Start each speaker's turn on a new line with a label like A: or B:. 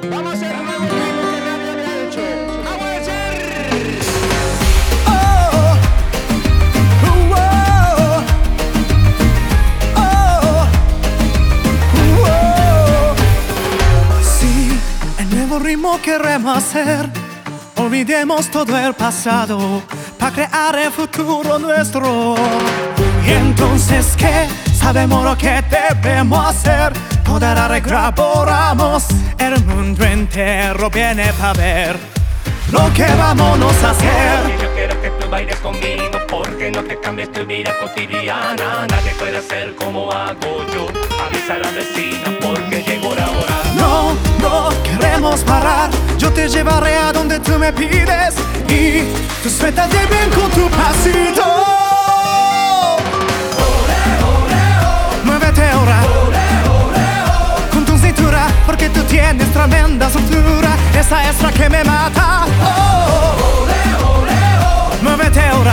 A: Vamos a hacer nuevo ritmo que nadie había hecho. Vamos a hacer.
B: Oh, oh, oh, oh. Sí, el nuevo ritmo queremos hacer. Olvidemos todo el pasado para crear el futuro nuestro. Y entonces, ¿qué? Sabemos lo que debemos hacer. Toda la regraboramos. El mundo entero viene para ver lo que vámonos a hacer.
C: Y yo quiero que tú bailes conmigo, porque no te cambies tu vida cotidiana. Nadie puede hacer como hago yo. Avisa a la vecina porque llegó la hora.
B: No, no queremos parar. Yo te llevaré a donde tú me pides. Y tú suéltate bien con tu pasito. Muévete ahora con tu cintura, porque tú tienes tremenda soltura. Esa es la que me mata. Muévete ahora